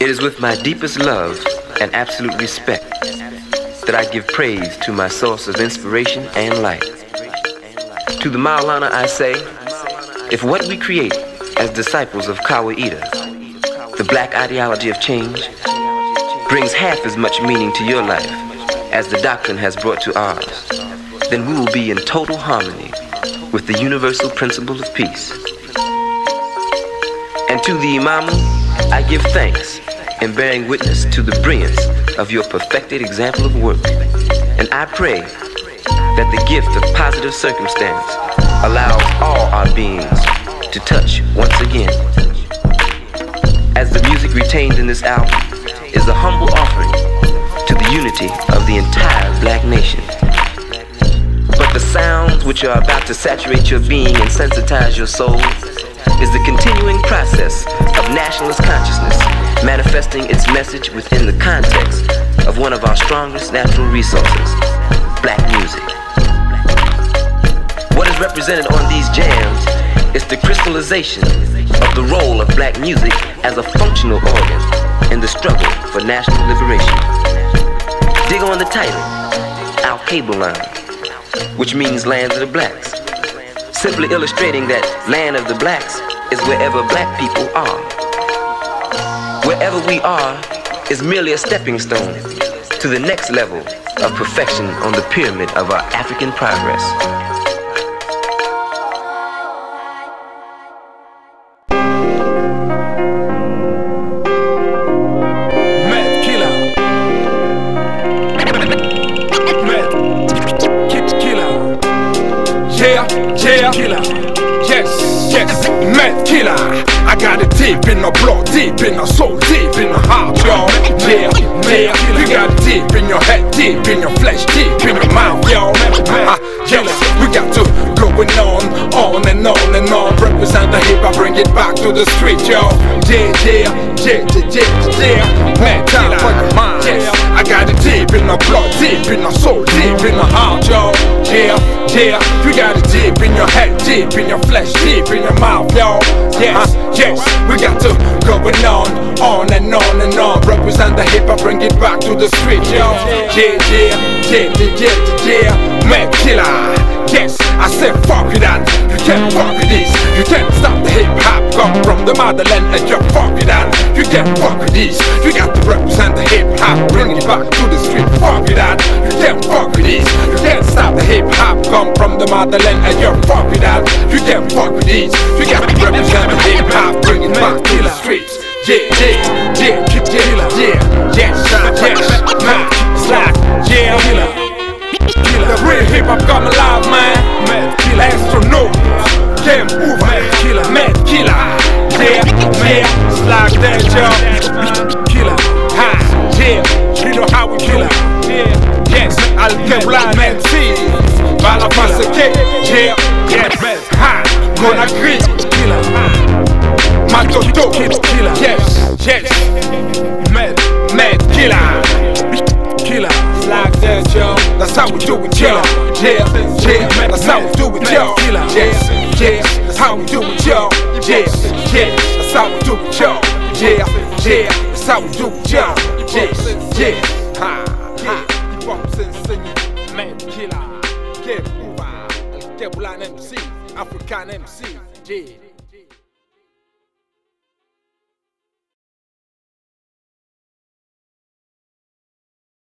It is with my deepest love and absolute respect that I give praise to my source of inspiration and light. To the Maulana I say, if what we create as disciples of Kawaida, the black ideology of change, brings half as much meaning to your life as the doctrine has brought to ours, then we will be in total harmony with the universal principle of peace. And to the Imamu, I give thanks in bearing witness to the brilliance of your perfected example of work. And I pray that the gift of positive circumstance allows all our beings to touch once again. As the music retained in this album is a humble offering to the unity of the entire black nation. But the sounds which are about to saturate your being and sensitize your soul is the continuing process of nationalist consciousness manifesting its message within the context of one of our strongest natural resources, black music. What is represented on these jams is the crystallization of the role of black music as a functional organ in the struggle for national liberation. Dig on the title, Al Cable Line, which means land of the blacks, simply illustrating that land of the blacks is wherever black people are. Wherever we are is merely a stepping stone to the next level of perfection on the pyramid of our African progress. I got it deep in the blood, deep in the soul, deep in the heart, yo. Yeah, yeah, you got it deep in your head, deep in your flesh, deep in your mouth, yo. Yes, we got to going on and on and on. Represent the hip, I bring it back to the street, yo. Yeah, yeah, yeah, yeah, yeah, yeah. Man, down for your mind. Yes, I got it deep in the blood, deep in the soul, deep in the heart, yo. Yeah, yeah, you got it deep in your head, deep in your flesh, deep in your mouth, yo. Yes, yes, we got to going on and on and on. Represent the hip, I bring it back to the street, yo. Yeah, yeah, yeah, yeah, yeah, yeah. Man killer, yes, I said fuck with that. You can't fuck with this. You can't stop the hip hop. Come from the motherland and you fuck with that. You can't fuck with this. You got to represent the hip hop, bring it back to the street. Fuck with that. You can't fuck with this. You can't stop the hip hop. Come from the motherland and you fuck with that. You can't fuck with this. You got to represent the hip hop, bring it back to the streets. Yeah, yeah, yeah, yeah, yeah, yes, yes, man, slack, yeah, the real hip hop come alive, man. Astronaut, game over, mad killer, yeah, yeah, slack that, yo, killer, ha, yeah, you know how we kill it, yeah, yes, Al Cable Line, man, see, Bala Faseke, yeah, yes, ha, gonna agree, killer, Matoto, yes, yes, mad killer, like that, yo. That's how we do it, yo. Yeah, yeah, that's how we do it, yo. Yeah, yeah, that's how we do it, yo. Yeah, yeah, that's how we do it, yo. Yeah, yeah, that's how we do it, yo. Yeah, yeah, ha, yeah. Hip hop sensei, mad killer, game over, Al Cable Line MC, African MC, yeah.